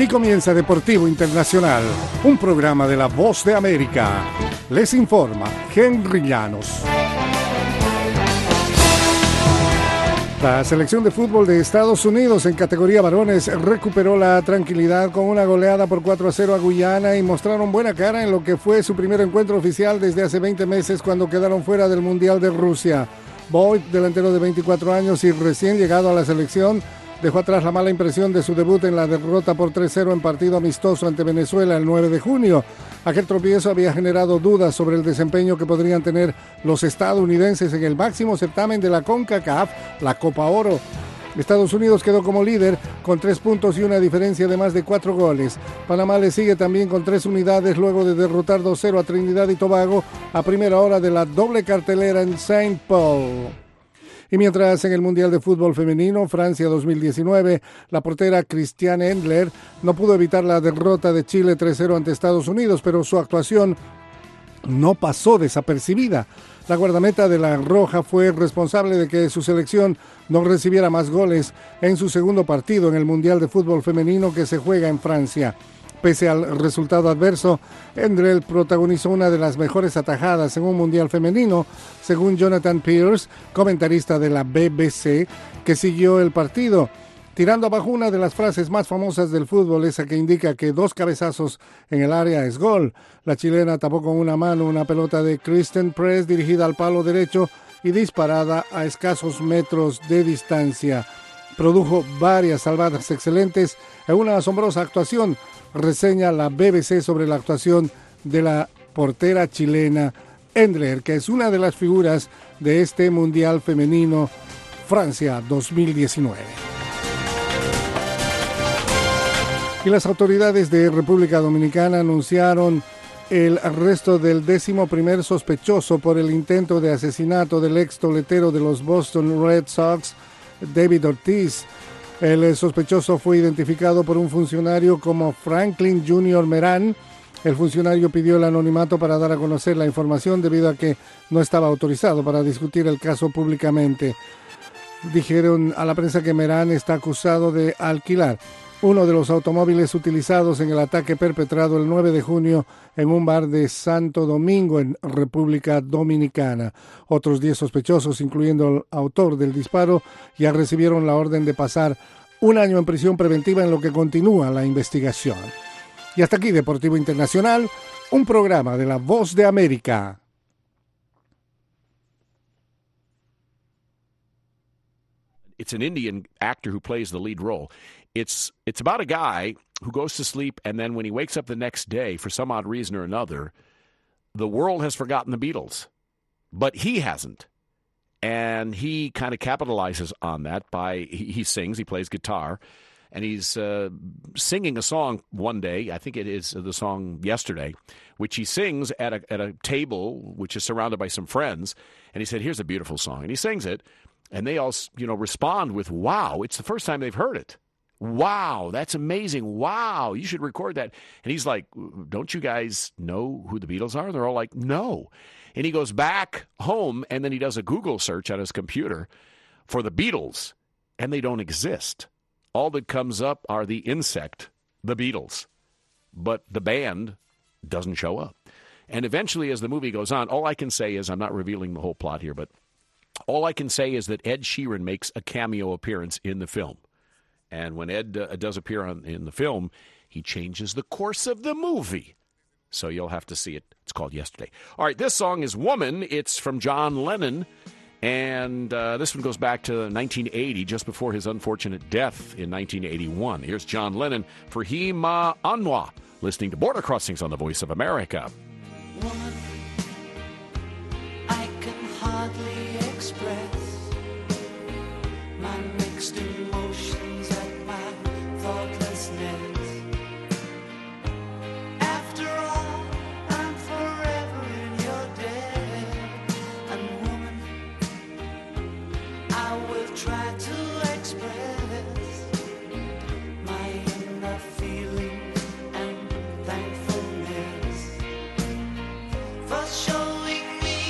Aquí comienza Deportivo Internacional, un programa de La Voz de América. Les informa Henry Llanos. La selección de fútbol de Estados Unidos en categoría varones recuperó la tranquilidad con una goleada por 4-0 a Guyana y mostraron buena cara en lo que fue su primer encuentro oficial desde hace 20 meses cuando quedaron fuera del Mundial de Rusia. Boyd, delantero de 24 años y recién llegado a la selección, dejó atrás la mala impresión de su debut en la derrota por 3-0 en partido amistoso ante Venezuela el 9 de junio. Aquel tropiezo había generado dudas sobre el desempeño que podrían tener los estadounidenses en el máximo certamen de la CONCACAF, la Copa Oro. Estados Unidos quedó como líder con 3 puntos y una diferencia de más de 4 goles. Panamá le sigue también con 3 unidades luego de derrotar 2-0 a Trinidad y Tobago a primera hora de la doble cartelera en Saint Paul. Y mientras en el Mundial de Fútbol Femenino, Francia 2019, la portera Christiane Endler no pudo evitar la derrota de Chile 3-0 ante Estados Unidos, pero su actuación no pasó desapercibida. La guardameta de la Roja fue responsable de que su selección no recibiera más goles en su segundo partido en el Mundial de Fútbol Femenino que se juega en Francia. Pese al resultado adverso, Endrel protagonizó una de las mejores atajadas en un mundial femenino, según Jonathan Pierce, comentarista de la BBC, que siguió el partido, tirando abajo una de las frases más famosas del fútbol, esa que indica que 2 cabezazos en el área es gol. La chilena tapó con una mano una pelota de Kristen Press dirigida al palo derecho y disparada a escasos metros de distancia. Produjo varias salvadas excelentes en una asombrosa actuación, reseña la BBC sobre la actuación de la portera chilena Endler, que es una de las figuras de este Mundial Femenino Francia 2019. Y las autoridades de República Dominicana anunciaron el arresto del 11º sospechoso por el intento de asesinato del ex toletero de los Boston Red Sox, David Ortiz. El sospechoso fue identificado por un funcionario como Franklin Jr. Meran. El funcionario pidió el anonimato para dar a conocer la información debido a que no estaba autorizado para discutir el caso públicamente. Dijeron a la prensa que Meran está acusado de alquilar uno de los automóviles utilizados en el ataque perpetrado el 9 de junio en un bar de Santo Domingo, en República Dominicana. Otros 10 sospechosos, incluyendo el autor del disparo, ya recibieron la orden de pasar 1 año en prisión preventiva en lo que continúa la investigación. Y hasta aquí Deportivo Internacional, un programa de La Voz de América. It's an Indian actor who plays the lead role. It's about a guy who goes to sleep, and then when he wakes up the next day, for some odd reason or another, the world has forgotten the Beatles. But he hasn't. And he kind of capitalizes on that by, he sings, he plays guitar, and he's singing a song one day, I think it is the song Yesterday, which he sings at a table, which is surrounded by some friends, and he said, here's a beautiful song. And he sings it, and they all, respond with, wow, it's the first time they've heard it. Wow, that's amazing. Wow, you should record that. And he's like, don't you guys know who the Beatles are? And they're all like, no. And he goes back home, and then he does a Google search on his computer for the Beatles, and they don't exist. All that comes up are the insect, the Beatles. But the band doesn't show up. And eventually, as the movie goes on, all I can say is, I'm not revealing the whole plot here, but all I can say is that Ed Sheeran makes a cameo appearance in the film. And when Ed does appear in the film, he changes the course of the movie. So you'll have to see it. It's called Yesterday. All right, this song is Woman. It's from John Lennon. And this one goes back to 1980, just before his unfortunate death in 1981. Here's John Lennon for Hima Anwa, listening to Border Crossings on the Voice of America. Woman.